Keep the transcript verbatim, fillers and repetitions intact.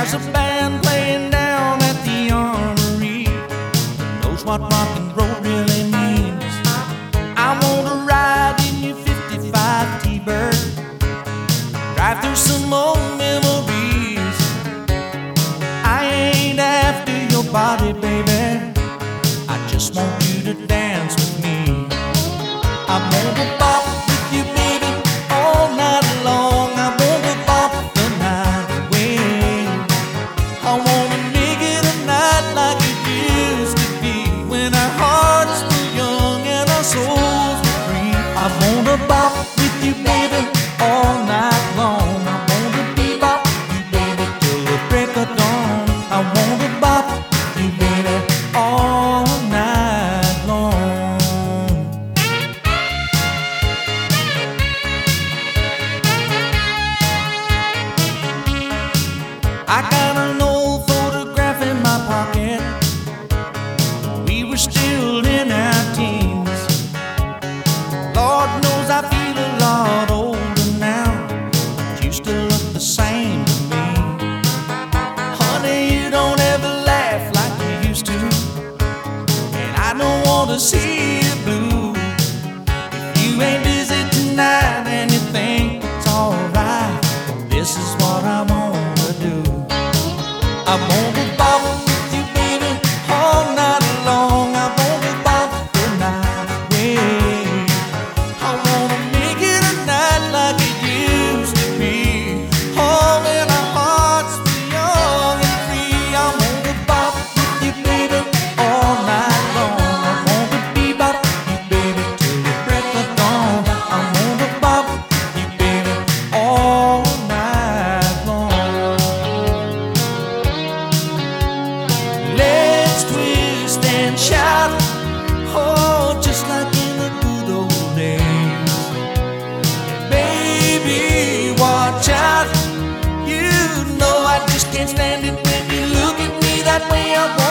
There's a band playing down at the Armory that knows what rock and roll really means. I wanna ride in your fifty-five T-Bird, drive through some old memories. I ain't after your body, baby, I just want you to dance with me. I wanna bop with you, baby, all night long. I wanna bop the night away. I wanna make it a night like it used to be, when our hearts were young and our souls were free. I wanna bop with you, baby, all night long. I wanna bebop you, baby, till the break of dawn. I wanna bop you, baby, all night long. I got an old photograph in my pocket. We were still in our teens. Lord knows I feel a lot older now, but you still look the same to me. Honey, you don't ever laugh like you used to, and I don't want to see you blue. If you ain't busy tonight and you think it's alright, this is what I wanna do. I wanna bop with you, baby, all night long. I wanna bop the night away. I wanna make it a night like it used to be, oh, when our hearts were young and free. I wanna bop with you, baby, all night long. I wanna bebop you, baby, till the break of dawn. I wanna bop you, baby, all night long. Let's twist and shout, oh, just like in the good old days. Baby, watch out, you know I just can't stand it when you look at me that way. I